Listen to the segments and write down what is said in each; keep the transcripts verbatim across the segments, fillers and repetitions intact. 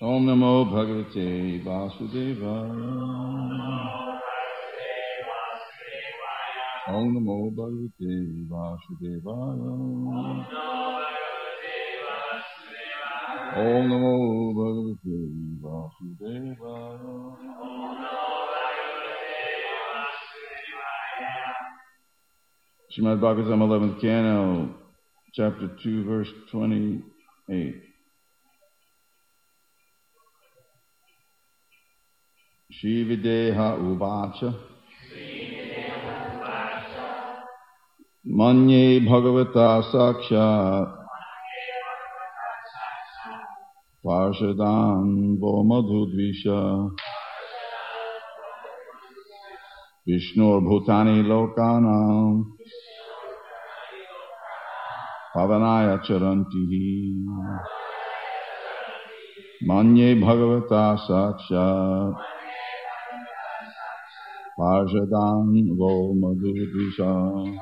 Om Namo Bhagavate Vasudevaya. Om Namo Bhagavate Vasudevaya. Om Namo Bhagavate Vasudevaya. Srimad Bhagavatam, eleventh Canto, Chapter two, Verse twenty-eight. Shivadeha Uvacha Manye Bhagavata Sakshat Parshadan Vomadhudvisha Vishnur Bhutani Lokanam Pavanaya Charantihi Manye Bhagavata Sakshat Parshadan Vomadhudvisha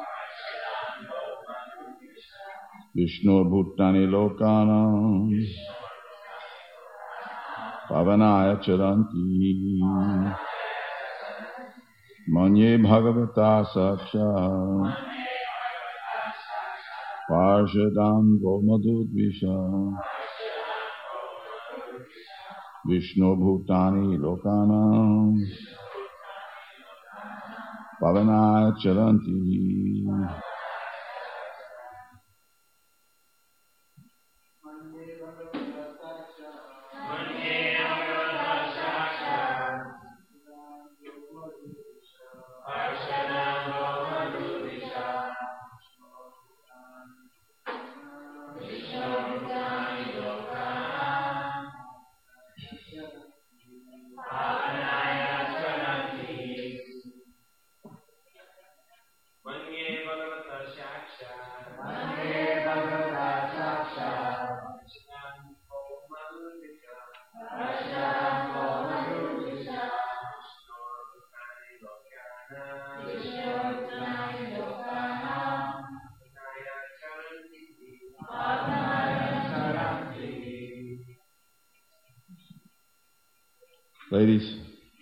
Vishnur Bhutani Lokanam Pavanaya Charanti Manye Bhagavata Saksha Parshadan Vomadhudvisha Vishnu Bhutani Lokanam Pavanaya Charanti. Ladies.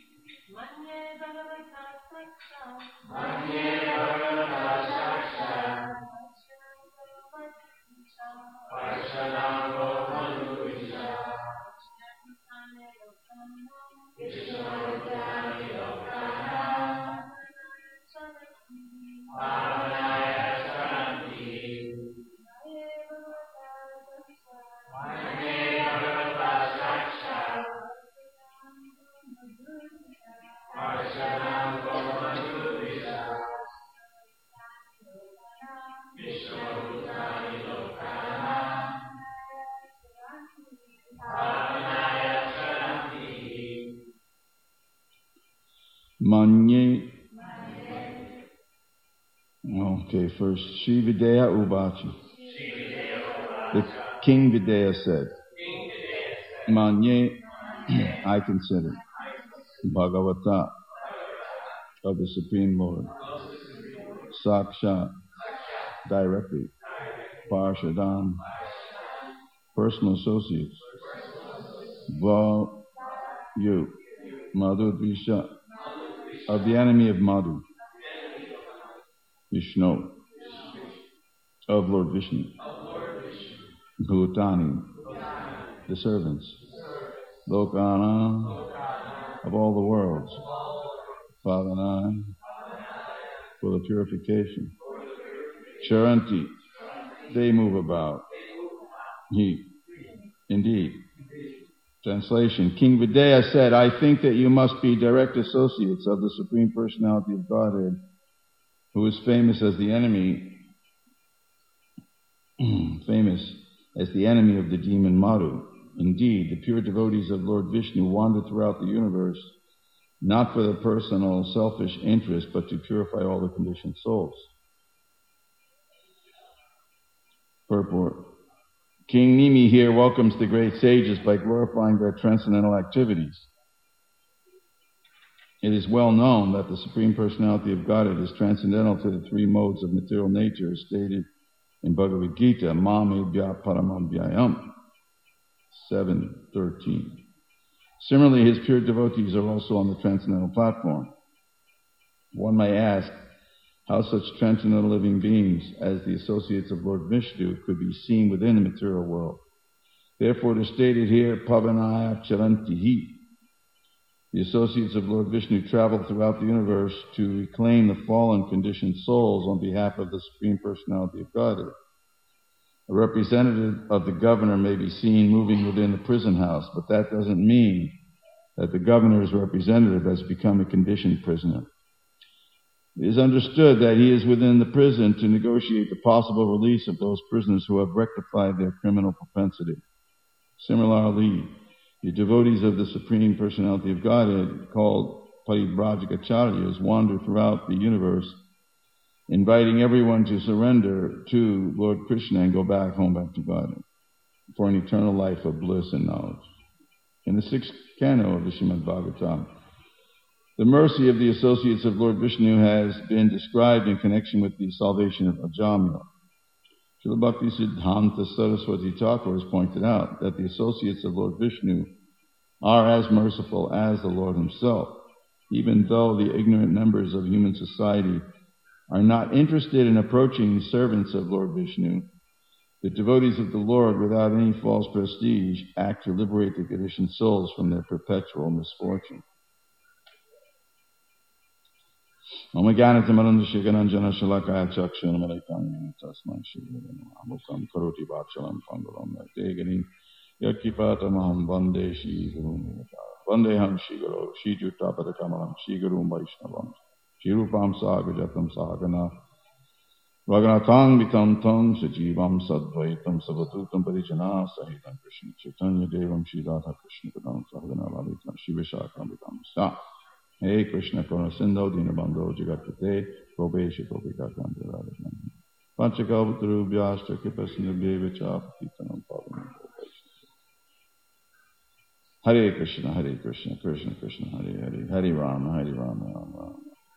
Manye. Okay, first, Sri Videha Uvacha. The King Videha said, Manye, I consider, Bhagavata, of the Supreme Lord, Sakshat, directly, Parshadan, personal associates, Va, you, Madhudvisha, of the enemy of Madhu, Vishnu, of Lord Vishnu, Bhutani, the servants, Lokana, of all the worlds, Pavanai, for the purification, Charanti, they move about, He, indeed. Translation, King Videha said, I think that you must be direct associates of the Supreme Personality of Godhead, who is famous as the enemy, famous as the enemy of the demon Madhu. Indeed, the pure devotees of Lord Vishnu wander throughout the universe, not for the personal selfish interest, but to purify all the conditioned souls. Purport. King Nimi here welcomes the great sages by glorifying their transcendental activities. It is well known that the Supreme Personality of Godhead is transcendental to the three modes of material nature, as stated in Bhagavad Gita, Mamebhya Paramambhyayam, seven thirteen. Similarly, his pure devotees are also on the transcendental platform. One may ask how such transcendental living beings as the associates of Lord Vishnu could be seen within the material world. Therefore, it is stated here, Pavanaya Charantihi. The associates of Lord Vishnu travel throughout the universe to reclaim the fallen conditioned souls on behalf of the Supreme Personality of Godhead. A representative of the governor may be seen moving within the prison house, but that doesn't mean that the governor's representative has become a conditioned prisoner. It is understood that he is within the prison to negotiate the possible release of those prisoners who have rectified their criminal propensity. Similarly, the devotees of the Supreme Personality of Godhead, called Paribrajakacharyas, wander throughout the universe, inviting everyone to surrender to Lord Krishna and go back home back to Godhead for an eternal life of bliss and knowledge. In the sixth canto of the Srimad Bhagavatam, the mercy of the associates of Lord Vishnu has been described in connection with the salvation of Ajamila. Srila Bhakti Siddhanta Saraswati Thakur has pointed out that the associates of Lord Vishnu are as merciful as the Lord himself, even though the ignorant members of human society are not interested in approaching the servants of Lord Vishnu. The devotees of the Lord, without any false prestige, act to liberate the conditioned souls from their perpetual misfortune. Om Jnana-timirandasya Shalakaya Chakshunamalaikam Tasmai Shri Amukam Karoti Bhakshalam Pangalam Teganim Yakipatamaham Vande Shri Guru Vandeham Shri Guru Shri Juttapadakamalam Shri Guru Vaishnavam Shri Rupam Sagajatam Sagana Raghunathang Vitam Tam Sajivam Sadvaitam Savatutam Parijana Sahitam Krishna Chaitanya Devam Shri Radha Krishna Padam Sahagana Lalita Shri Vishakam Vitam Sa Hey Krishna Karuna Sindho Dinabandho Jagatate Probesha Probika Kandra Radha Panchakalpataru Vyasta Kipasana Devacha Patitanam Pavanam Hare Krishna Hare Krishna Krishna Krishna Hare Hare Hare Rama Hare Rama Rama Rama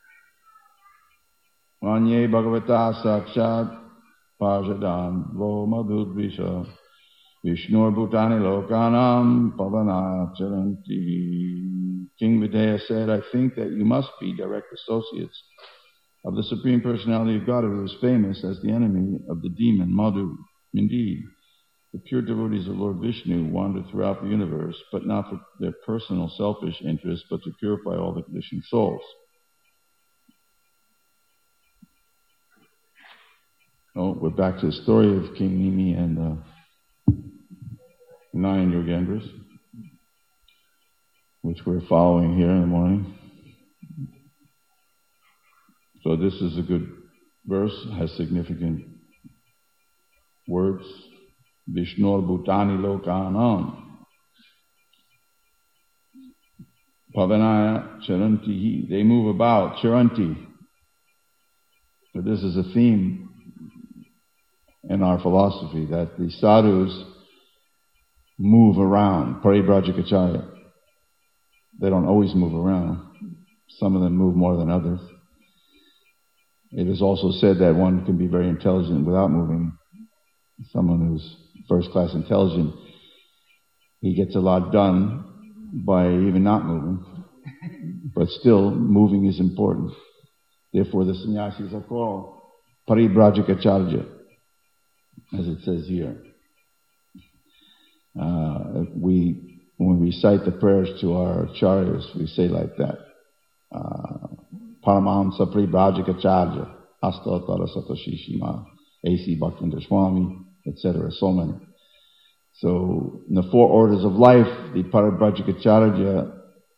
Vanye Bhagavata Sakshat Pajadam Vo Madhudvisha Vishnur Bhutani Lokanam Pavanaya Charanti. King Videha said, I think that you must be direct associates of the Supreme Personality of God, who is famous as the enemy of the demon Madhu. Indeed, the pure devotees of Lord Vishnu wander throughout the universe, but not for their personal selfish interests, but to purify all the conditioned souls. Oh, we're back to the story of King Nimi and uh, nine Yogendras, which we're following here in the morning. So this is a good verse, has significant words. Vishnur Bhutani Lokanam Pavanaya Charantihi. They move about, Charanti. So this is a theme in our philosophy, that the sadhus move around, Paribrajakacharyas. They don't always move around. Some of them move more than others. It is also said that one can be very intelligent without moving. Someone who's first-class intelligent, he gets a lot done by even not moving. But still, moving is important. Therefore, the sannyasis are called Paribrajakacharyas, as it says here. Uh, we When we recite the prayers to our acharyas, we say like that. Paramahamsa Paribrajakacharyas, Astatara Satashishima, A C Bhaktivinoda Swami, et cetera. So many. So, in the four orders of life, the Paribrajakacharyas,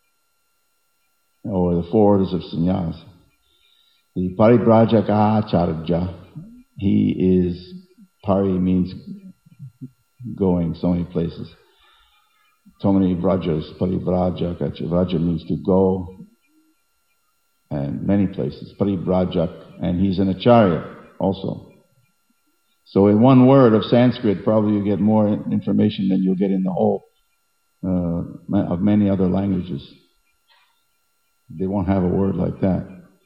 or the four orders of sannyas, the Paribrajakacharyas, he is, Pari means going so many places. So many vrajas, parivrajak, vraja means to go, and many places, parivrajak, and he's an acharya also. So in one word of Sanskrit, probably you get more information than you'll get in the whole uh, of many other languages. They won't have a word like that.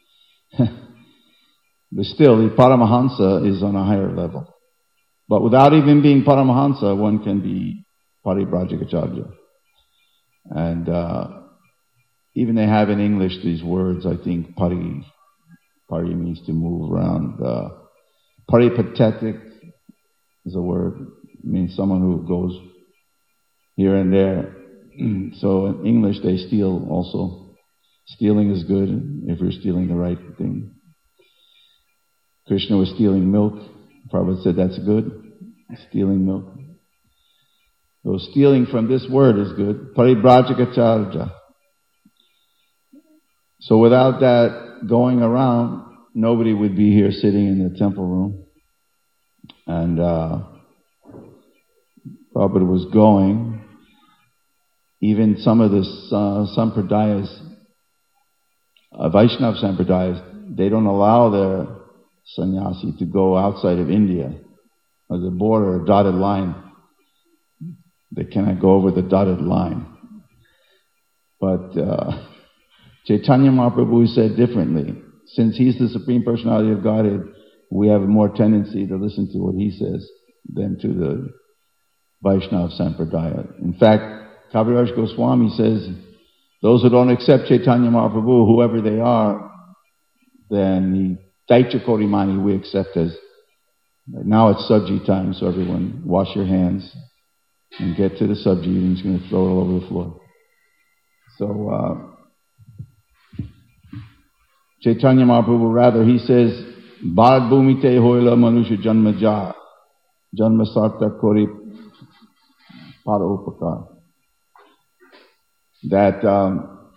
But still, the Paramahansa is on a higher level. But without even being Paramahansa, one can be Paribrajakacharyas. And uh, even they have in English these words, I think, pari. Pari means to move around. Uh, peripatetic is a word. It means someone who goes here and there. So in English they steal also. Stealing is good if you're stealing the right thing. Krishna was stealing milk. Prabhupada said that's good. Stealing milk. So stealing from this word is good. Paribrajagacharya. So without that going around, nobody would be here sitting in the temple room. And uh, Prabhupada was going. Even some of the uh, sampradayas, uh, Vaishnava sampradayas, they don't allow their sannyasi to go outside of India. There's a border, a dotted line. They cannot go over the dotted line. But uh, Chaitanya Mahaprabhu said differently. Since he's the Supreme Personality of Godhead, we have more tendency to listen to what he says than to the Vaishnava Sampradaya. In fact, Kaviraj Goswami says, those who don't accept Chaitanya Mahaprabhu, whoever they are, then the Daicha Korimani we accept as, now it's Sabji time, so everyone wash your hands and get to the Sabji, and he's going to throw it all over the floor. So, uh, Chaitanya Mahaprabhu, rather, he says, Bharat Bhumite Hoila Manusha Janma Ja, Janma Sarta Kori Para Upakar. That um,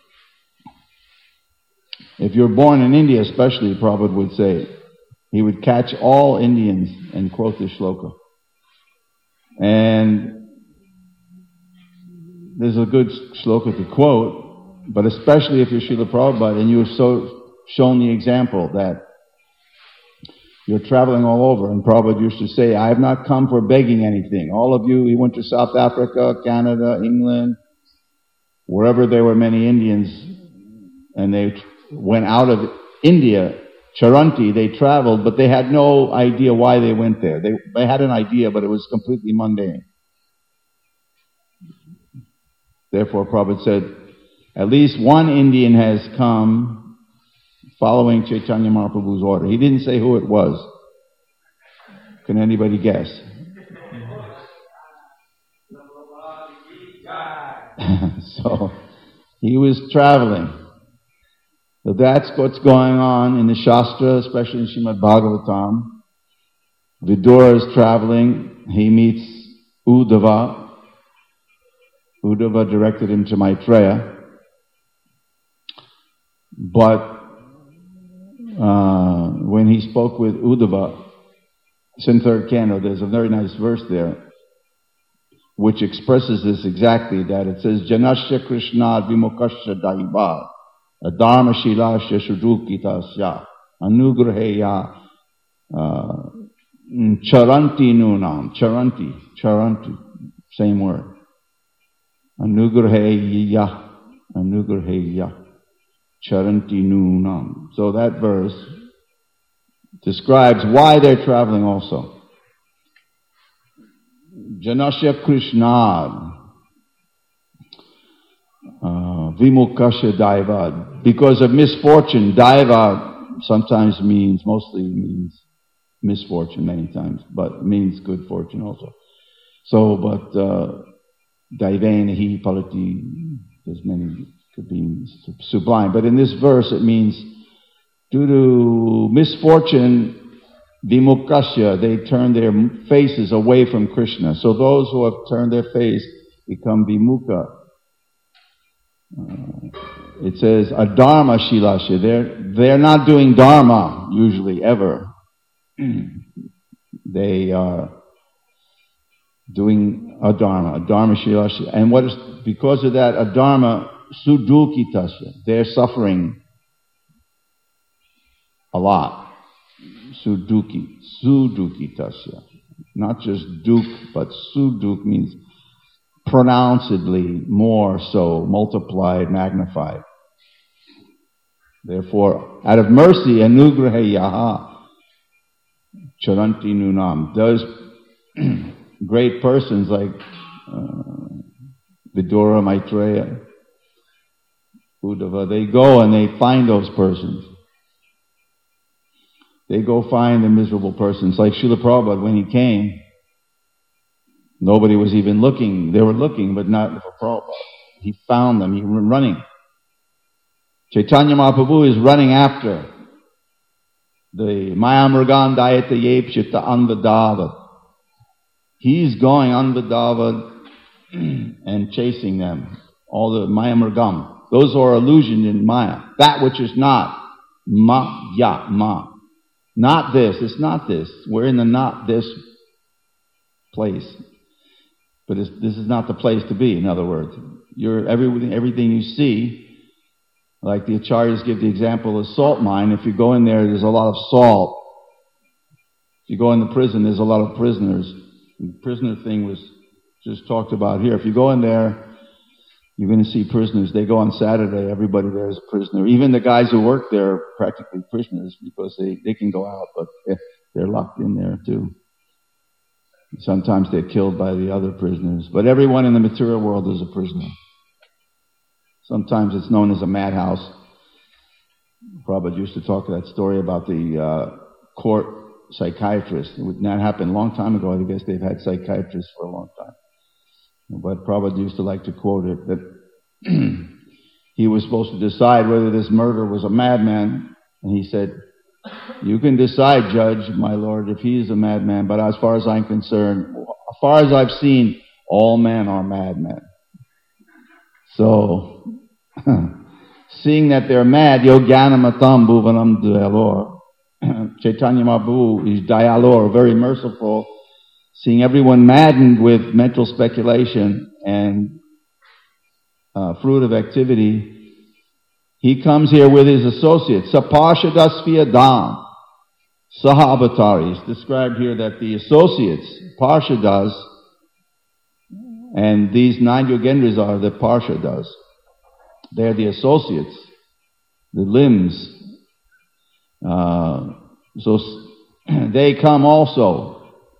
if you're born in India, especially, Prabhupada would say, he would catch all Indians and quote this shloka. And there's a good shloka to quote, but especially if you're Srila Prabhupada and you have so shown the example that you're traveling all over. And Prabhupada used to say, I have not come for begging anything. All of you, he went to South Africa, Canada, England, wherever there were many Indians, and they went out of India, Charanti, they traveled, but they had no idea why they went there. They, they had an idea, but it was completely mundane. Therefore, Prabhupada said, at least one Indian has come following Chaitanya Mahaprabhu's order. He didn't say who it was. Can anybody guess? So, he was traveling. So that's what's going on in the Shastra, especially in Srimad Bhagavatam. Vidura is traveling. He meets Uddhava. Uddhava directed him to Maitreya. But uh, when he spoke with Uddhava, it's in third canto, there's a very nice verse there which expresses this exactly, that it says, Janasya Krishna Vimukasya Daiva Dharma Shilasya Shudukitasya Anugraheya uh, Charanti Nunam. Charanti, Charanti, same word. Anugraheya, Anugraheya, Charanti Nunam. So that verse describes why they're traveling also. Janasya Krishna uh, Vimukasya Daiva. Because of misfortune, Daiva sometimes means, mostly means misfortune many times, but means good fortune also. So, but uh, Daivena hi palati, there's many, could be sublime. But in this verse it means, due to misfortune, Vimukasya, they turn their faces away from Krishna. So those who have turned their face become Vimukha. Uh, it says, Adharma Shilasya. They're, they're not doing Dharma, usually, ever. They are doing Adharma, Adharma Shilasya. And what is, because of that Adharma, Sudukitasya. They're suffering a lot. Suduki, Sudukitasya. Not just duk, but Suduk means pronouncedly more so, multiplied, magnified. Therefore, out of mercy, Anugraheyaha, Charanti Nunam. Those great persons like uh, Vidura, Maitreya, Uddhava, they go and they find those persons. They go find the miserable persons. Like Srila Prabhupada, when he came, nobody was even looking. They were looking, but not for Prabhupada. He found them. He was running. Chaitanya Mahaprabhu is running after the Mayamragan Dayata Yepshita Anvadavad. He's going Anvadavad and chasing them. All the Mayamragam. Those are illusions in Maya. That which is not. Ma, ya, ma. Not this. It's not this. We're in the not this place. But it's, this is not the place to be, in other words. You're, everything, everything you see, like the acharyas give the example of salt mine. If you go in there, there's a lot of salt. If you go in the prison, there's a lot of prisoners. The prisoner thing was just talked about here. If you go in there, you're going to see prisoners. They go on Saturday, everybody there is a prisoner. Even the guys who work there are practically prisoners because they, they can go out, but they're locked in there too. Sometimes they're killed by the other prisoners. But everyone in the material world is a prisoner. Sometimes it's known as a madhouse. Prabhupada used to talk that story about the uh, court psychiatrist. That happened a long time ago. I guess they've had psychiatrists for a long time. But Prabhupada used to like to quote it, that he was supposed to decide whether this murderer was a madman. And he said, you can decide, Judge, my Lord, if he is a madman, but as far as I'm concerned, as far as I've seen, all men are madmen. So, seeing that they're mad, Yogyana-matam bhuvanam dayalor. Chaitanya Mahaprabhu is dayalor, very merciful. Seeing everyone maddened with mental speculation and uh, fruit of activity, he comes here with his associates. Saparshadasviyadam Saha Avatari. It's described here that the associates, Parshadas, and these nine Yogendras are the Parshadas. They're the associates, the limbs. Uh, so they come also.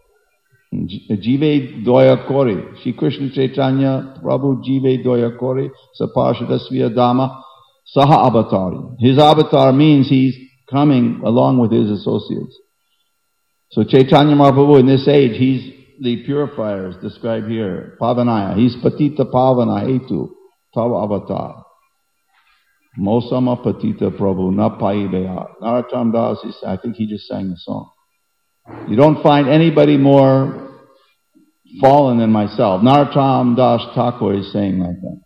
Jive Doya Kori. Shri Krishna Chaitanya Prabhu Jive Doya Kori Saparshadasviya Dhamma Saha Avatari. His avatar means he's coming along with his associates. So Chaitanya Mahaprabhu in this age, he's the purifier, is described here. Pavanaya. He's Patita Pavana Hetu Tava Avatar. Mosama Patita Prabhu Na Pai Beha. Narottam Das, I think he just sang the song. You don't find anybody more fallen than myself. Narottam Das Thakur is saying like that.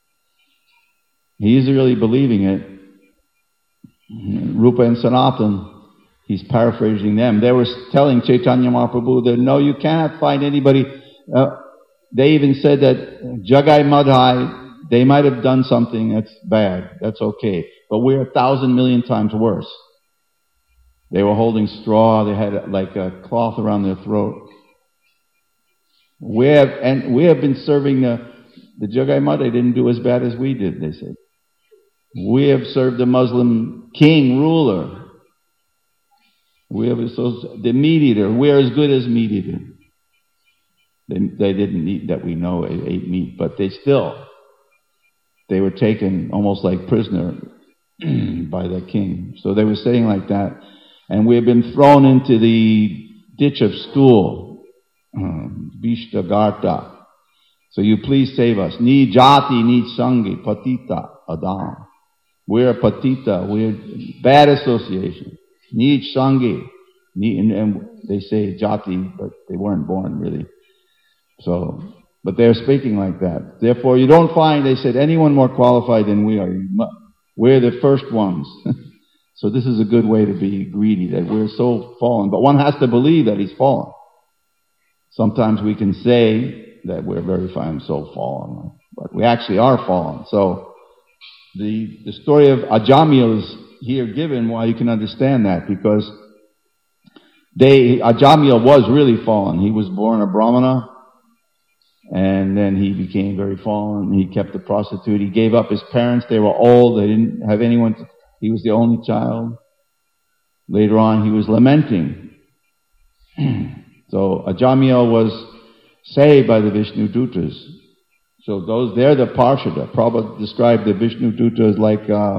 He's really believing it. Rupa and Sanatan, he's paraphrasing them. They were telling Chaitanya Mahaprabhu that no, you cannot find anybody. Uh, they even said that Jagai Madhai, they might have done something that's bad. That's okay. But we're a thousand million times worse. They were holding straw. They had like a cloth around their throat. We have, and we have been serving the, the Jagai Mata. They didn't do as bad as we did, they said. We have served the Muslim king, ruler. We have so the meat eater. We're as good as meat eater. They, they didn't eat that we know ate meat, but they still, they were taken almost like prisoner by the king. So they were saying like that. And we have been thrown into the ditch of stool. Vishta Garta. So you please save us. Ni jati, ni sangi, patita, adam. We're patita, we're bad association. Ni sangi. Ni, and, and they say jati, but they weren't born really. So, but they're speaking like that. Therefore, you don't find, they said, anyone more qualified than we are. We're the first ones. So this is a good way to be greedy, that we're so fallen. But one has to believe that he's fallen. Sometimes we can say that we're very fine, so fallen. But we actually are fallen. So the, the story of Ajamil is here given why you can understand that. Because they, Ajamil was really fallen. He was born a Brahmana. And then he became very fallen. He kept a prostitute. He gave up his parents. They were old. They didn't have anyone to... He was the only child. Later on, he was lamenting. So Ajamil was saved by the Vishnu Dutas. So those, they're the Parshada. Prabhupada described the Vishnu Duta as like, uh,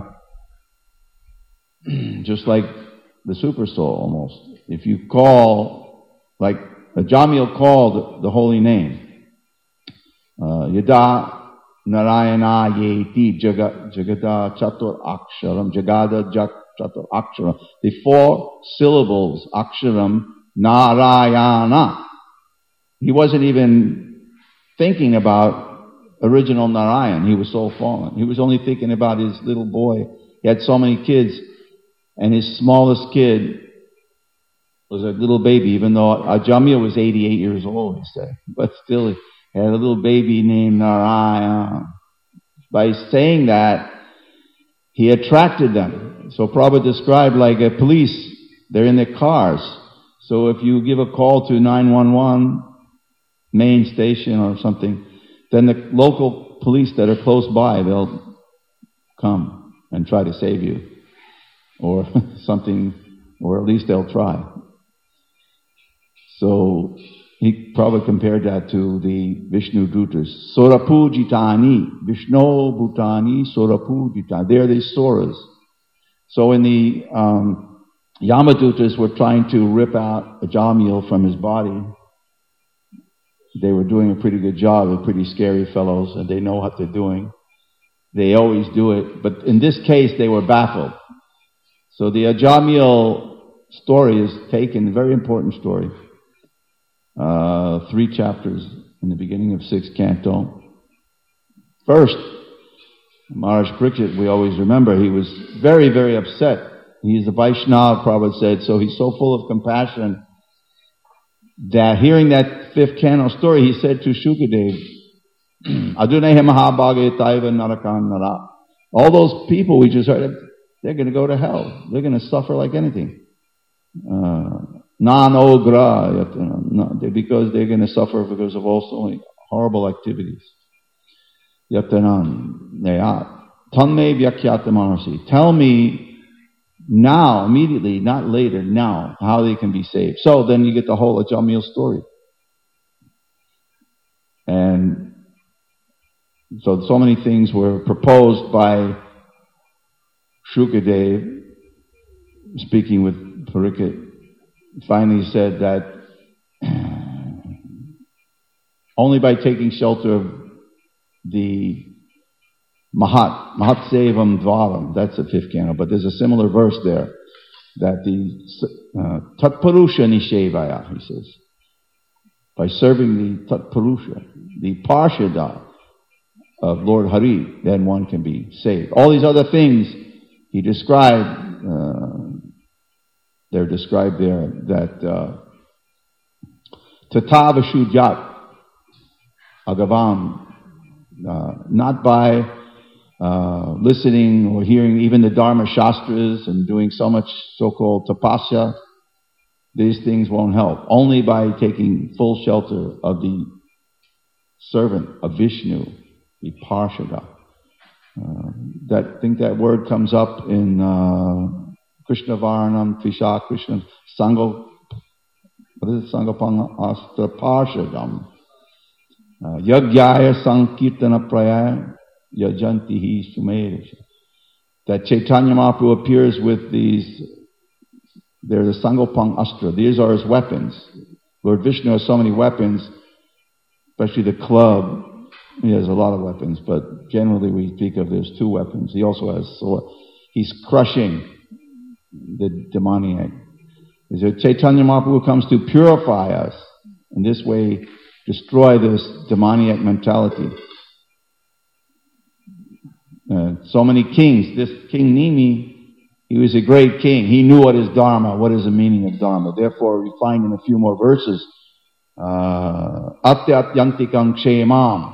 just like the super soul almost. If you call, like Jamil called the holy name, uh, Yada Narayana Yeti Jaga, Jagada Chatur Aksharam, Jagada Jak Chatur Aksharam. The four syllables, Aksharam, Narayana. He wasn't even thinking about original Narayan. He was so fallen. He was only thinking about his little boy. He had so many kids, and his smallest kid was a little baby, even though Ajamya was eighty-eight years old, he said. But still, he had a little baby named Narayan. By saying that, he attracted them. So Prabhupada described like a police, they're in their cars. So if you give a call to nine one one, main station or something, then the local police that are close by, they'll come and try to save you. Or something, or at least they'll try. So he probably compared that to the Vishnu Dutas. Sorapujitani, Vishnu Bhutani, Sorapujitani. They're the Soras. So in the um, Yamadutas were trying to rip out Ajamil from his body. They were doing a pretty good job. They're pretty scary fellows, and they know what they're doing. They always do it. But in this case, they were baffled. So the Ajamil story is taken, a very important story. Uh, three chapters in the beginning of sixth canto. First, Maharaj Parikshit, we always remember, he was very, very upset. He is a Vaishnava, Prabhupada said, so he's so full of compassion that hearing that fifth canto story, he said to Shukadev, Adunehe Mahabhage Taiva Narakan Nara. All those people we just heard, they're going to go to hell. They're going to suffer like anything. Uh, Non-ogra, because they're going to suffer because of also horrible activities. Yatanan, Tanme Vyakhyatamanasi. Tell me now, immediately, not later, now, how they can be saved. So then you get the whole Ajamil story. And so, so many things were proposed by Shukadev, speaking with Parikshit. Finally said that only by taking shelter of the Mahat, Mahat Sevam Dvaram, that's the fifth canto, but there's a similar verse there, that the uh, Tatparusha Nishevaya, he says, by serving the Tatparusha, the Parshada of Lord Hari, then one can be saved. All these other things he described, uh, they're described there, that Tatavashudyat Agavam, uh, not by uh, listening or hearing even the Dharma Shastras and doing so much so-called tapasya, these things won't help. Only by taking full shelter of the servant of Vishnu, the Parshada. Uh, that, I think that word comes up in uh, Krishna Varnam, Trisha Krishna, Sango, what is it? Sangapanga Astra Parshadam. Yagyaya Sankirtana Praya Yajantihi Sumerisha. That Chaitanya Mahaprabhu appears with these, they're the Sangopang Astra. These are his weapons. Lord Vishnu has so many weapons, especially the club. He has a lot of weapons, but generally we speak of there's two weapons. He also has sword. He's crushing the demoniac. Is there Chaitanya Mahaprabhu comes to purify us, in this way destroy this demoniac mentality. Uh, so many kings, this King Nimi, he was a great king. He knew what is Dharma, what is the meaning of Dharma. Therefore we find in a few more verses, Atyat Yantikam Kshemam.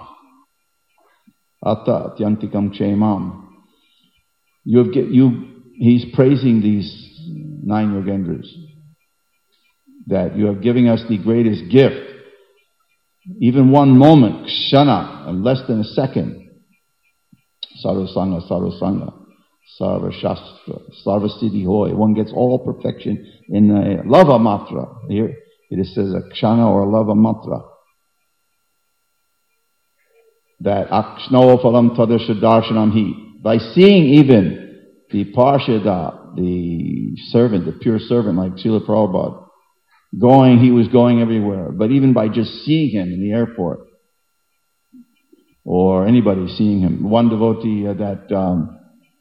Atyat Yantikam Kshemam. You have, you He's praising these nine Yogendras, that you are giving us the greatest gift. Even one moment, kshana, and less than a second. Sarvasanga, Sarvasanga, Sarva Shastra, Sarva Siddhi Hoy. One gets all perfection in a lava matra. Here it says a kshana or a lava matra. that Akshno Phalam Tadasya Darshanam Hi, by seeing even the Parshada, the servant, the pure servant like Srila Prabhupada, going, he was going everywhere. But even by just seeing him in the airport, or anybody seeing him, one devotee uh, that, um,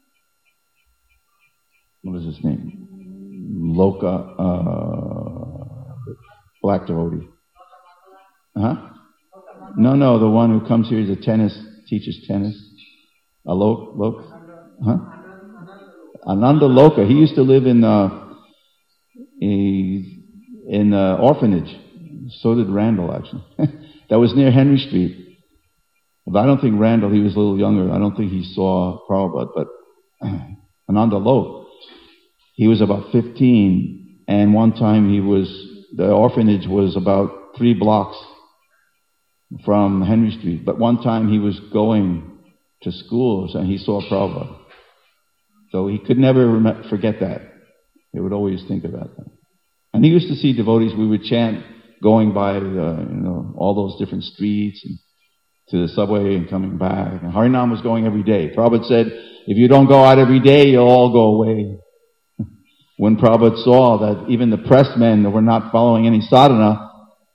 what is his name? Loka, uh, black devotee. Huh? No, no, the one who comes here is a tennis, teaches tennis. Alok, Lok, huh? Ananda Loka. He used to live in uh, a, in uh, orphanage. So did Randall, actually. That was near Henry Street. But I don't think Randall, he was a little younger. I don't think he saw Prabhupada, but Ananda Lok, he was about fifteen, and one time he was, the orphanage was about three blocks from Henry Street. But one time he was going to school and he saw Prabhupada. So he could never rem- forget that. He would always think about that. And he used to see devotees. We would chant going by, uh, you know, all those different streets and to the subway and coming back. And Harinam was going every day. Prabhupada said, if you don't go out every day, you'll all go away. When Prabhupada saw that even the pressed men were not following any sadhana,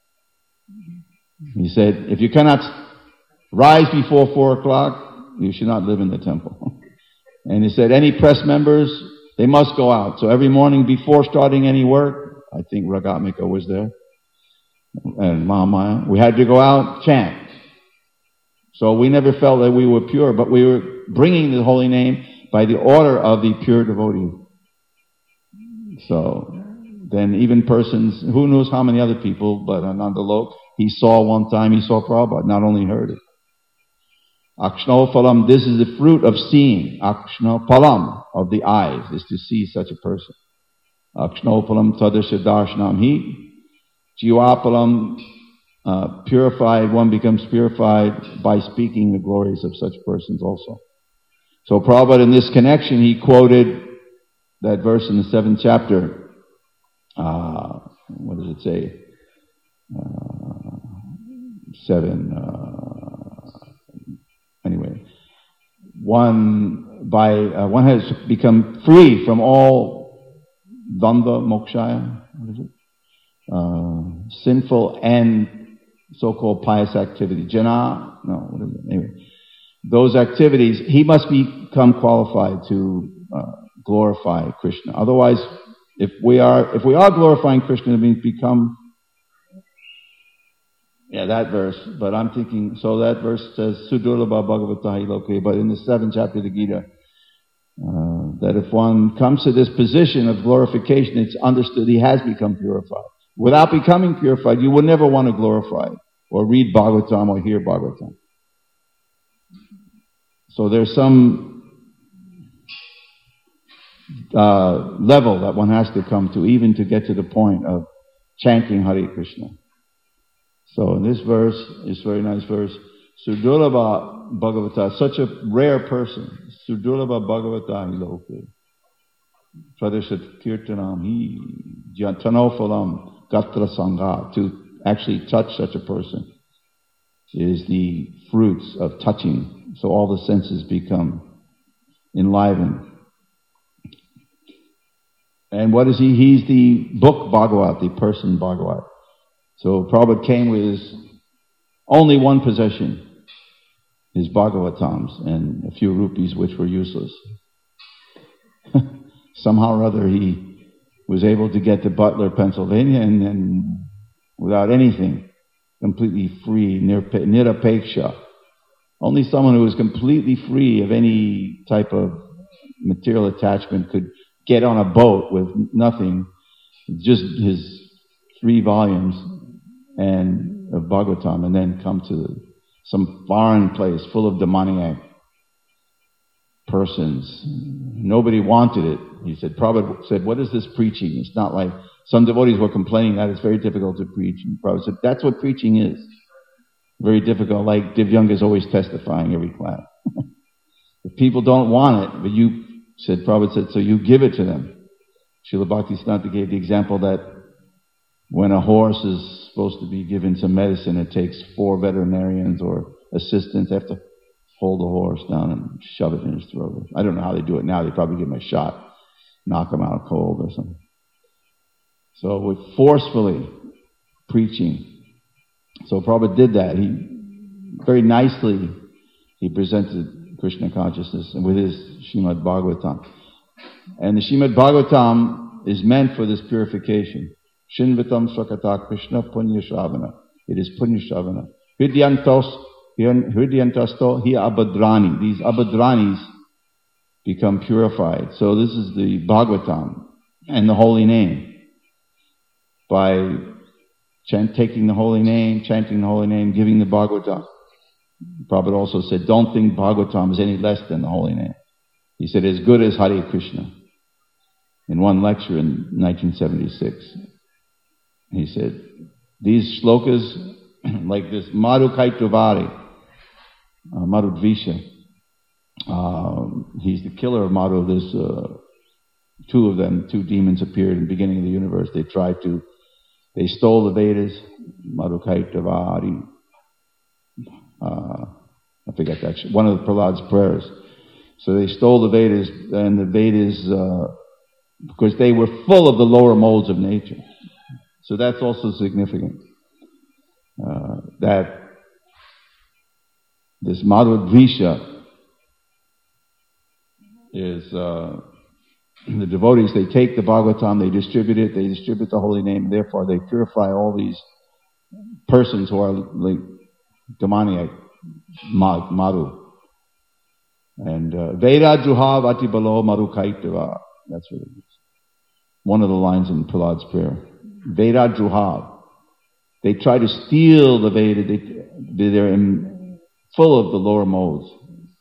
he said, if you cannot rise before four o'clock, you should not live in the temple. And he said, any press members, they must go out. So every morning before starting any work, I think Ragatmika was there, and Mahamaya, we had to go out, chant. So we never felt that we were pure, but we were bringing the holy name by the order of the pure devotee. So then even persons, who knows how many other people, but Ananda Lok, he saw one time, he saw Prabhupada, not only heard it. Akshno Phalam, this is the fruit of seeing. Akshno Phalam, of the eyes, is to see such a person. Akshno Phalam Tadasya Darshanam Hi. Jiva Phalam, uh, purified, one becomes purified by speaking the glories of such persons also. So Prabhupada, in this connection, he quoted that verse in the seventh chapter. Uh, what does it say? Uh, seven. Uh, anyway, one by uh, one has become free from all dvandva mokshaya. What is it? Uh, sinful and so-called pious activity. Jana, no, what is it? Anyway, those activities, he must become qualified to uh, glorify Krishna. Otherwise, if we are if we are glorifying Krishna, it means become. Yeah, that verse. But I'm thinking, so that verse says Sudurlabha Bhagavatahi Loke. But in the seventh chapter of the Gita, uh, that if one comes to this position of glorification, it's understood he has become purified. Without becoming purified, you would never want to glorify or read Bhagavatam or hear Bhagavatam. So there's some uh, level that one has to come to, even to get to the point of chanting Hare Krishna. So in this verse, this very nice verse, Sudurlabha Bhagavata, such a rare person, Sudurlabha Bhagavata Loke, Pradeshat Kirtanam Hi, Jatanofalam Gatra Sangha, to actually touch such a person is the fruits of touching. So all the senses become enlivened. And what is he? He's the book Bhagavat, the person Bhagavat. So Prabhupada came with his only one possession, his Bhagavatams, and a few rupees which were useless. Somehow or other he was able to get to Butler, Pennsylvania, and then without anything, completely free, nirapeksha. Only someone who was completely free of any type of material attachment could get on a boat with nothing, just his three volumes and of Bhagavatam, and then come to some foreign place full of demoniac persons. Nobody wanted it. He said, Prabhupada said, what is this preaching? It's not like, some devotees were complaining that it's very difficult to preach. And Prabhupada said, that's what preaching is. Very difficult, like Divyanga is always testifying every class. If people don't want it, but you said, Prabhupada said, so you give it to them. Srila Bhaktisiddhanta gave the example that when a horse is supposed to be given some medicine, it takes four veterinarians or assistants. They have to hold the horse down and shove it in his throat. I don't know how they do it now. They probably give him a shot, knock him out cold or something. So with forcefully preaching. So Prabhupada did that. He very nicely he presented Krishna consciousness with his Srimad Bhagavatam. And the Srimad Bhagavatam is meant for this purification. Shinvatam Swakata Krishna Punya Shravana. It is Punya Shravana. Hridyantos, Hridyantasto hi Abhadrani. These Abhadranis become purified. So this is the Bhagavatam and the holy name. By chant, taking the holy name, chanting the holy name, giving the Bhagavatam. Prabhupada also said, don't think Bhagavatam is any less than the holy name. He said, as good as Hare Krishna. In one lecture in nineteen seventy-six, he said, these shlokas, like this Madhu Kaitavari, uh, Madhudvisha, uh, he's the killer of Madhu. There's uh, two of them, two demons appeared in the beginning of the universe. They tried to, they stole the Vedas, Madhu Kaitavari, uh, I forget that, one of the Prahlad's prayers. So they stole the Vedas, and the Vedas, uh, because they were full of the lower modes of nature. So that's also significant. Uh, that this Madhudvisha is, uh, the devotees, they take the Bhagavatam, they distribute it, they distribute the holy name, and therefore they purify all these persons who are like demoniac, Madhu. And uh, Veda Juhav Atibalo Madhu Kaitava. That's what it is. One of the lines in Prahlad's prayer. Veda Juhav. They try to steal the Veda. They, they're in, full of the lower modes.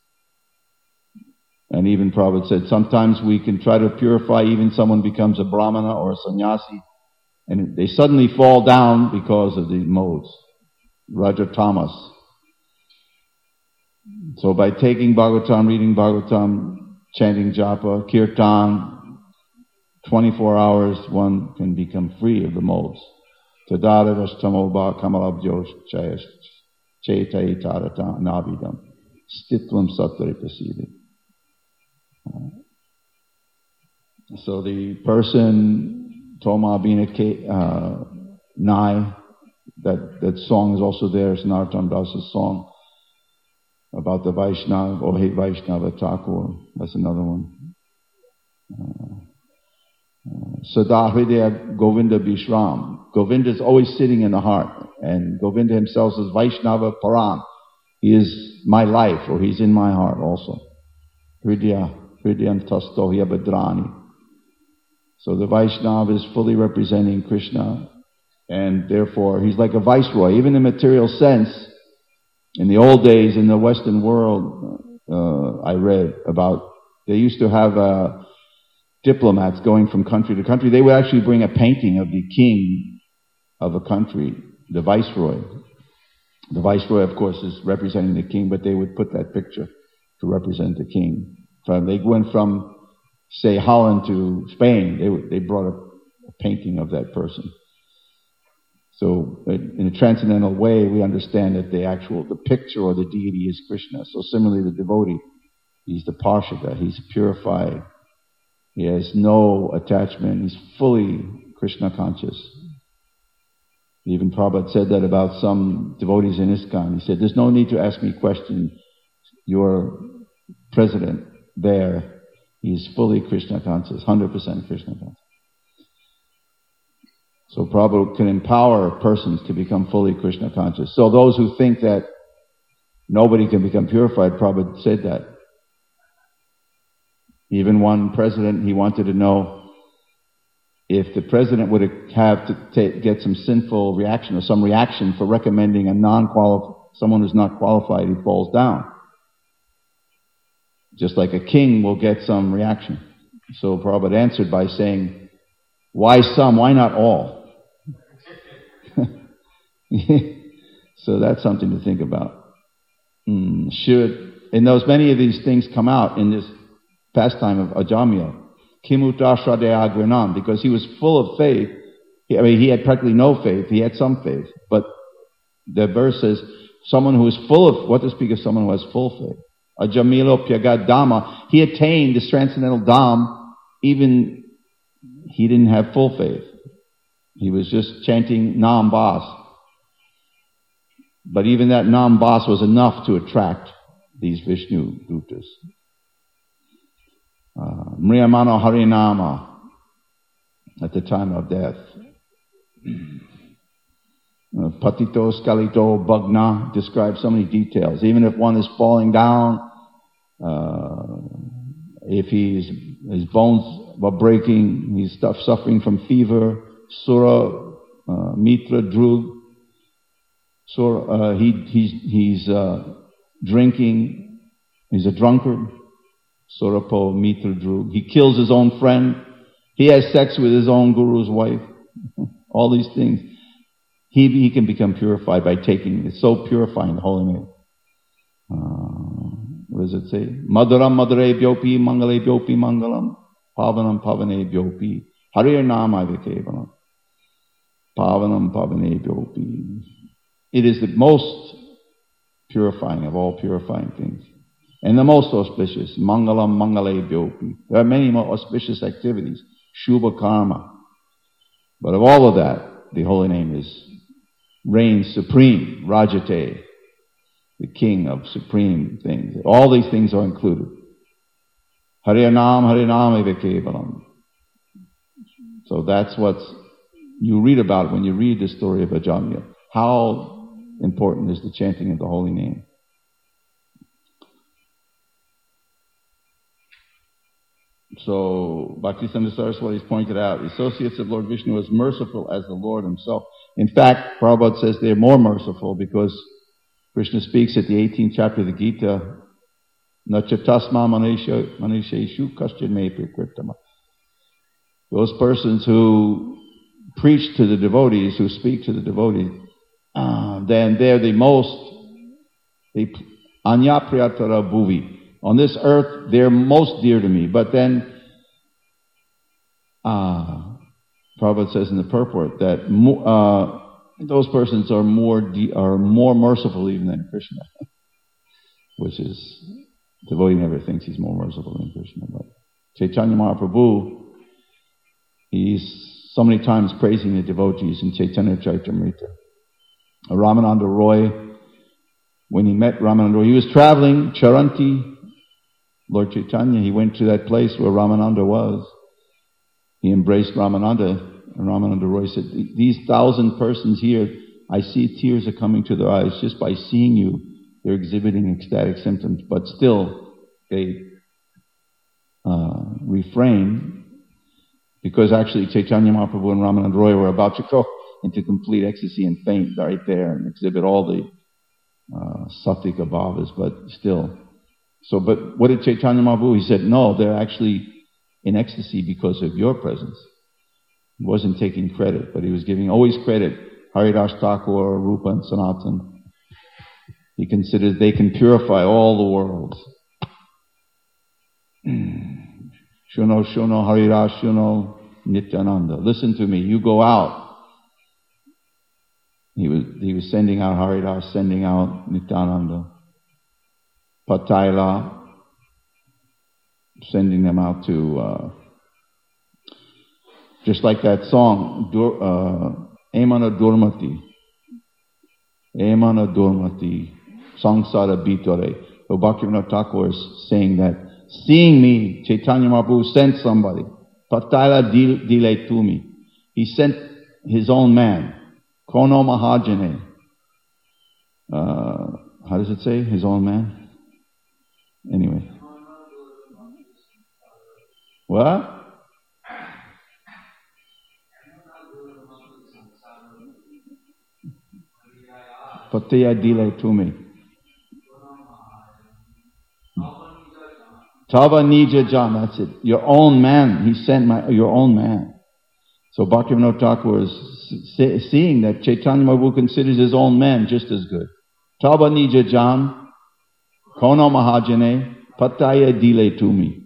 And even Prabhupada said, sometimes we can try to purify, even someone becomes a brahmana or a sannyasi, and they suddenly fall down because of the modes. Raja Tamas. So by taking Bhagavatam, reading Bhagavatam, chanting japa, kirtan, twenty-four hours, one can become free of the modes. Tadara Vashtamoba Kamalabjo Chayash Chetai Tarata Navidam Stitvam Sattvari Prasidi. So the person, Toma Bina uh, Nai, that, that song is also there. It's Narottam Das's song about the Vaishnava, or Hey Vaishnava Thakur. That's another one. Sada Hridaya Govinda Bishram. Govinda is always sitting in the heart. And Govinda himself says, Vaishnava Param. He is my life, or he's in my heart also. Hridaya. So the Vaishnava is fully representing Krishna, and therefore he's like a viceroy. Even in material sense, in the old days in the Western world, uh, I read about, they used to have uh, diplomats going from country to country. They would actually bring a painting of the king of a country, the viceroy. The viceroy, of course, is representing the king, but they would put that picture to represent the king. They went from, say, Holland to Spain. They they brought a, a painting of that person. So, in a transcendental way, we understand that the actual, the picture or the deity is Krishna. So, similarly, the devotee, he's the Parshada. He's purified. He has no attachment. He's fully Krishna conscious. Even Prabhupada said that about some devotees in ISKCON. He said, "There's no need to ask me questions. Your president there, he's fully Krishna conscious, one hundred percent Krishna conscious." So Prabhupada can empower persons to become fully Krishna conscious. So those who think that nobody can become purified, Prabhupada said that. Even one president, he wanted to know if the president would have to take, get some sinful reaction or some reaction for recommending a non-qualified, someone who's not qualified, he falls down. Just like a king will get some reaction. So Prabhupada answered by saying, why some? Why not all? So that's something to think about. Mm, should, and those many of these things come out in this pastime of Ajamya. Kimuta Shraddhaya Grinam, because he was full of faith. He, I mean, he had practically no faith. He had some faith. But the verse says, Someone who is full of, what to speak of someone who has full faith. Ajamilo Pyagad Dhamma. He attained this transcendental Dham, even he didn't have full faith. He was just chanting Nam Bas. But even that Nam Bas was enough to attract these Vishnu Dutas. Uh, Mriyamano Harinama at the time of death. Uh, Patito Skalito Bhagna describes so many details. Even if one is falling down, uh, if he's, his bones are breaking, he's suffering from fever, Sura, uh, Mitra, Drug, Sura, uh, he, he's, he's uh, drinking, he's a drunkard, Surapo, Mitra, Drug. He kills his own friend. He has sex with his own guru's wife. All these things. He, he can become purified by taking, it's so purifying, the holy name. Uh, what does it say? Madaram madare byopi, mangale byopi mangalam, pavanam pavane byopi, harir nama vikevalam, pavanam pavane byopi. It is the most purifying of all purifying things. And the most auspicious, mangalam mangale byopi. There are many more auspicious activities, shubha karma. But of all of that, the holy name is reigns supreme, Rajate, the king of supreme things. All these things are included. Harinam, Harinam Evakevalam. So that's what you read about when you read the story of Ajamila. How important is the chanting of the holy name? So, Bhaktisiddhanta Saraswati has pointed out, the associates of Lord Vishnu as merciful as the Lord himself. In fact, Prabhupada says they're more merciful because Krishna speaks at the eighteenth chapter of the Gita, Nachatasma manisheshu kaschin me prikritama. Those persons who preach to the devotees, who speak to the devotees, uh, then they're the most, the anya priyatara bhuvi. On this earth, they're most dear to me. But then, uh, Prabhupada says in the purport that mo- uh, those persons are more de- are more merciful even than Krishna, which is, devotee never thinks he's more merciful than Krishna. But Chaitanya Mahaprabhu, he's so many times praising the devotees in Chaitanya Charitamrita. Ramananda Roy, when he met Ramananda Roy, he was traveling, Charanti, Lord Chaitanya, he went to that place where Ramananda was. He embraced Ramananda, and Ramananda Roy said, these thousand persons here, I see tears are coming to their eyes just by seeing you. They're exhibiting ecstatic symptoms, but still they uh, refrain, because actually Chaitanya Mahaprabhu and Ramananda Roy were about to go into complete ecstasy and faint right there and exhibit all the uh, sattvika bhavas, but still. So, but what did Chaitanya Mahaprabhu? He said, no, they're actually in ecstasy because of your presence. He wasn't taking credit, but he was giving always credit. Haridas Thakur, Rupa and Sanatan. He considers they can purify all the worlds. Shuno, Shuno, Haridas, Shuno, Nityananda. Listen to me, you go out. He was, he was sending out Haridas, sending out Nityananda. Pataila, sending them out to, uh, just like that song, Dur, uh, Emana Durmati, Emana Durmati, Sangsara Bitore. So Bhaktivinoda Thakur is saying that, seeing me, Chaitanya Mahaprabhu sent somebody, Pataila Dile Tumi. He sent his own man, Kono Mahajane. Uh, how does it say, his own man? Anyway. What? Pataya Dile Tumi. Tava Nija Jan, that's it. Your own man. He sent my, your own man. So Bhaktivinoda Thakur is seeing that Chaitanya Mahaprabhu considers his own man just as good. Tava Nija Jan. Kono Mahajane, Pataya Dile Tumi.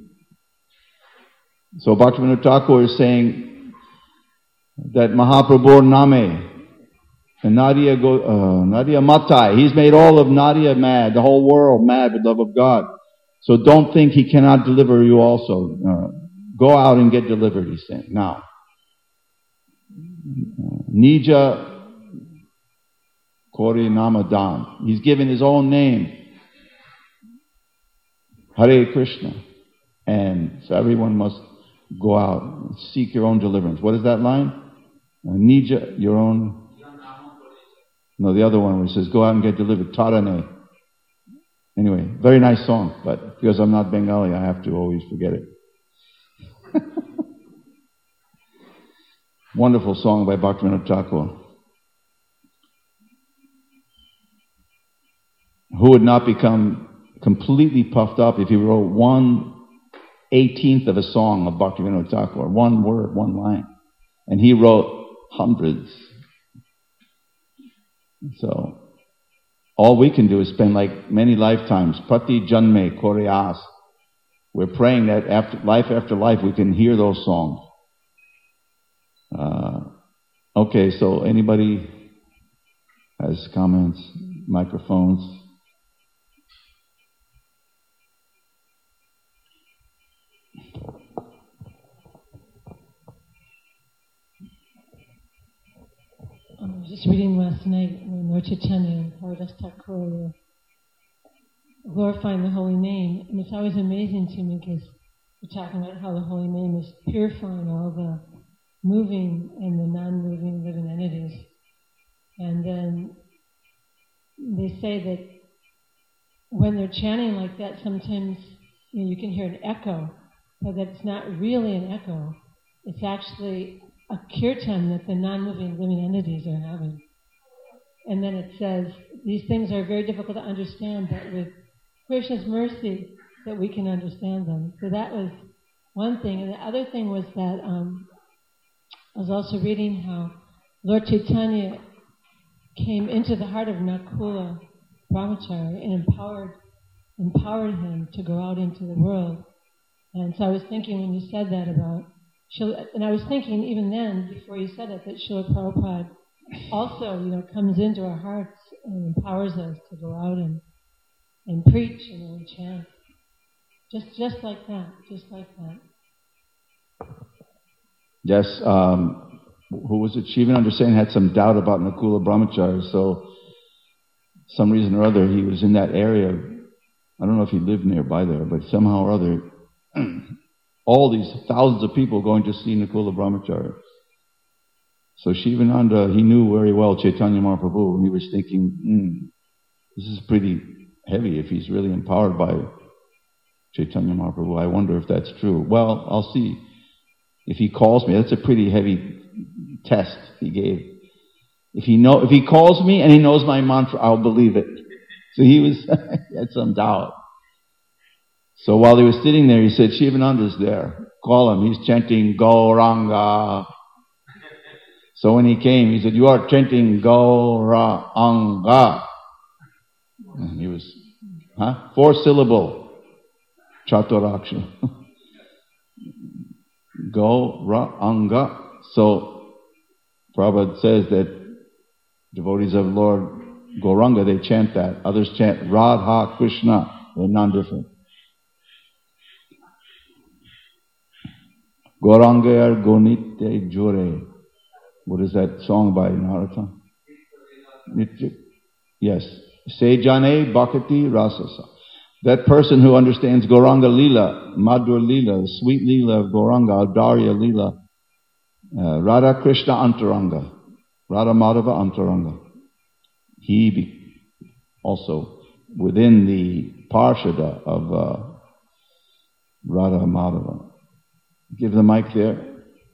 So Bhaktivinoda Thakur is saying that Mahaprabhu Name, And Nadia, go, uh, Nadia Matai, he's made all of Nadia mad, the whole world mad with love of God. So don't think he cannot deliver you also. Uh, go out and get delivered, he's saying. Now, Nija Kori Namadam. He's given his own name. Hare Krishna. And so everyone must go out and seek your own deliverance. What is that line? Uh, Nija, your own... No, the other one where it says, go out and get delivered. Tarane. Anyway, very nice song, but because I'm not Bengali, I have to always forget it. Wonderful song by Bhaktivinoda Thakur. Who would not become completely puffed up if he wrote one eighteenth of a song of Bhaktivinoda Thakur, one word, one line. And he wrote hundreds. So, all we can do is spend like many lifetimes, prati janme koreas. We're praying that after life after life we can hear those songs. Uh, okay, so anybody has comments, microphones? I was just reading last night when Lord Chaitanya and Haridas Thakur were glorifying the holy name, and it's always amazing to me because we're talking about how the holy name is purifying all the moving and the non-moving living entities. And then they say that when they're chanting like that, sometimes you know, you can hear an echo, but that it's not really an echo. It's actually a kirtan that the non-moving living entities are having. And then it says, these things are very difficult to understand, but with Krishna's mercy, that we can understand them. So that was one thing. And the other thing was that um, I was also reading how Lord Chaitanya came into the heart of Nakula Brahmachari and empowered, empowered him to go out into the world. And so I was thinking when you said that about and I was thinking even then, before you said it, that Srila Prabhupada also, you know, comes into our hearts and empowers us to go out and and preach, you know, and chant. Just just like that, just like that. Yes, um, who was it? Shivananda Sen had some doubt about Nakula Brahmachari, so some reason or other he was in that area. I don't know if he lived nearby there, but somehow or other all these thousands of people going to see Nakula Brahmachari. So Shivananda, he knew very well Chaitanya Mahaprabhu, and he was thinking, hmm, this is pretty heavy if he's really empowered by Chaitanya Mahaprabhu. I wonder if that's true. Well, I'll see if he calls me. That's a pretty heavy test he gave. If he know, if he calls me and he knows my mantra, I'll believe it. So he was, he had some doubt. So while he was sitting there, he said, Shivananda's there. Call him. He's chanting Gauranga. So when he came, he said, you are chanting Gauranga. And he was, huh? Four syllable. Chaturaksha. Gauranga. So Prabhupada says that devotees of Lord Gauranga, they chant that. Others chant Radha Krishna. They're non-different. Gaurangayar Gonite Jure. What is that song by Narada? Nitya. Yes. Sejane Bhakti Rasasa. That person who understands Gauranga Leela, Madhur Leela, the sweet Leela of Gauranga, Audarya Leela, uh, Radha Krishna Antaranga, Radha Madhava Antaranga. He be also within the Parshada of uh, Radha Madhava. Give the mic there.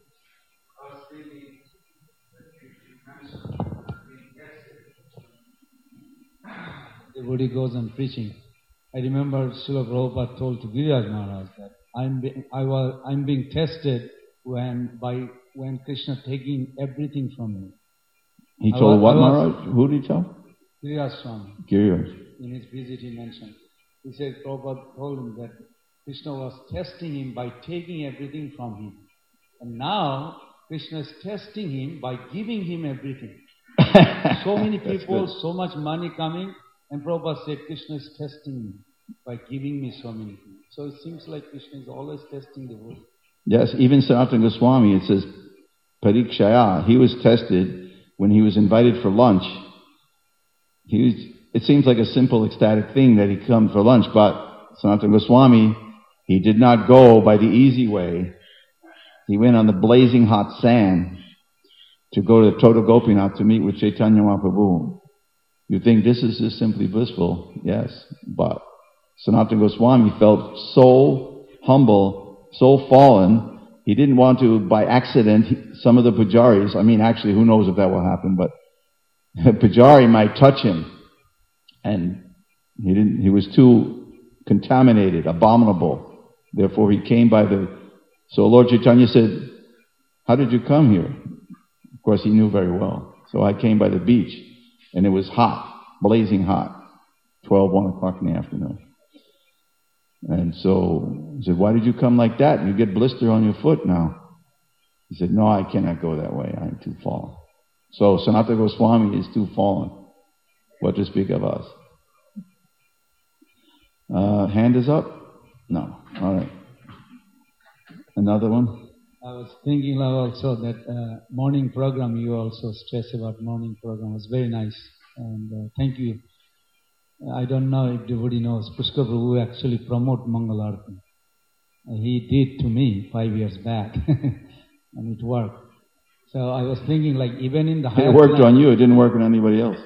The Devotee goes on preaching. I remember Srila Prabhupada told to Giriraj Maharaj that I'm being, I was I'm being tested when by when Krishna taking everything from me. He I told was, what was, Maharaj? Who did he tell? Giriraj Swami. Giriraj. In his visit he mentioned. He said Prabhupada told him that Krishna was testing him by taking everything from him. And now Krishna is testing him by giving him everything. So many That's people, good. so much money coming, and Prabhupada said, Krishna is testing me by giving me so many things. So it seems like Krishna is always testing the world. Yes, even Sanatana Goswami, it says, Parikshaya, he was tested when he was invited for lunch. He was, it seems like a simple ecstatic thing that he comes for lunch, but Sanatana Goswami, he did not go by the easy way. He went on the blazing hot sand to go to Tota Gopinath to meet with Chaitanya Mahaprabhu. You think this is just simply blissful? Yes, but Sanatana Goswami felt so humble, so fallen, he didn't want to, by accident, he, some of the pujaris, I mean actually who knows if that will happen, but a pujari might touch him, and he didn't, he was too contaminated, abominable. Therefore he came by the, so Lord Chaitanya said, how did you come here? Of course he knew very well. So I came by the beach, and it was hot, blazing hot, twelve, one o'clock in the afternoon. And so he said, why did you come like that? You get blister on your foot now. He said, no, I cannot go that way. I'm too fallen. So Sanatana Goswami is too fallen. What to speak of us? Uh, hand is up? No. All right. Another one? I was thinking also that uh, morning program, you also stress about morning program. It was very nice. And uh, thank you. I don't know if everybody knows, Pushkar Prabhu actually promote Mangal Arati. Uh, he did to me five years back, and it worked. So I was thinking, like, even in the higher It worked planet, on you, it didn't work on anybody else.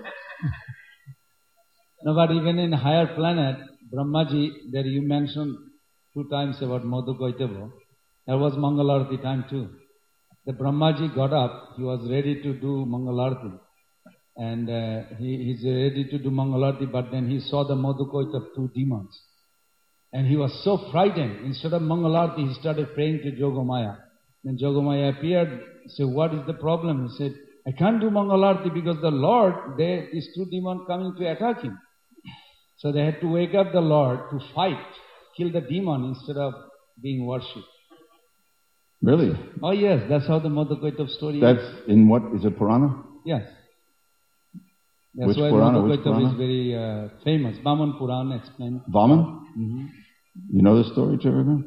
No, but even in higher planet, Brahmaji, that you mentioned two times about Madhu Kaitava, there was Mangal Arati time too. The Brahmaji got up, he was ready to do Mangal Arati. And uh, he, he's ready to do Mangal Arati, but then he saw the Madhu Kaitava, two demons. And he was so frightened. Instead of Mangal Arati, he started praying to Jogamaya. Then Jogamaya appeared, said, what is the problem? He said, I can't do Mangal Arati because the Lord, they, these two demons coming to attack him. So they had to wake up the Lord to fight, kill the demon instead of being worshipped. Really? Oh yes, that's how the Madhu Kaitava story That's is. in what? Is it Purana? Yes. That's Which why Purana? Madhu Which Kaitava Purana? is very uh, famous. Vaman Purana explained. Vaman? Mm-hmm. You know the story, Trivikrama?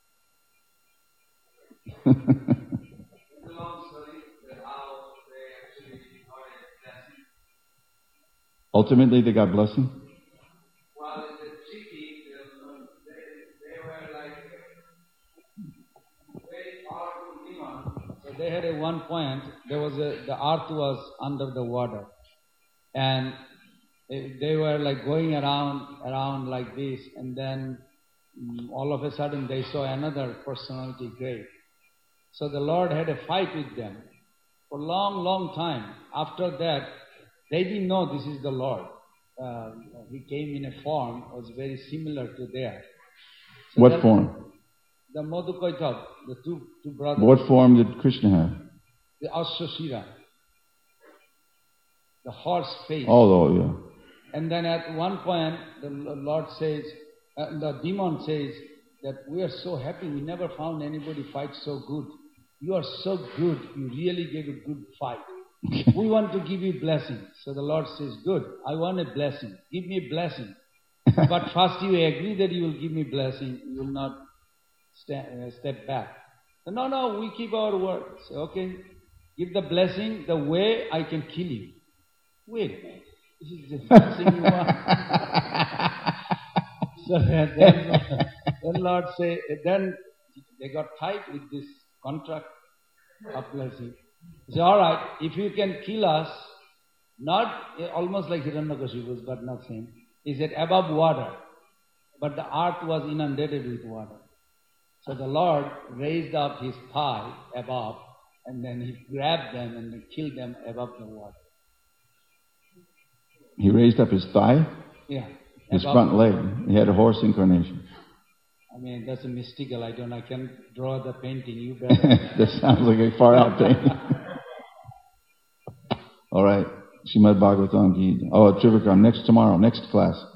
Ultimately, they got blessing? Well, the tricky, they, they were like very powerful demons. So they had a one point, there was a, the earth was under the water. And they, they were like going around, around like this, and then um, all of a sudden they saw another personality great. So the Lord had a fight with them for a long, long time. After that, they didn't know this is the Lord. Uh, he came in a form that was very similar to theirs. So What form? The Madhu Kaitava, the two, two brothers. What form did Krishna have? The Ashashira. The horse face. Oh, oh, yeah. And then at one point, the Lord says, uh, the demon says that we are so happy, we never found anybody fight so good. You are so good, you really gave a good fight. We want to give you blessing. So the Lord says, good, I want a blessing. Give me a blessing. But first you agree that you will give me blessing, you will not st- uh, step back. So, no, no, we keep our word. So, okay, give the blessing the way I can kill you. Wait a minute. This is the blessing you want. So then, then Lord say, then they got tight with this contract of blessing. He said, all right, if you can kill us, not almost like Hiranyakashipu, but not same. He said, above water. But the earth was inundated with water. So the Lord raised up his thigh above, and then he grabbed them and killed them above the water. He raised up his thigh? Yeah. His front leg. He had a horse incarnation. I mean, that's a mystical. I don't, I can draw the painting. You better. That sounds like a far out painting. All right. Srimad Bhagavatam Ki. Oh, Trivikram, next tomorrow, next class.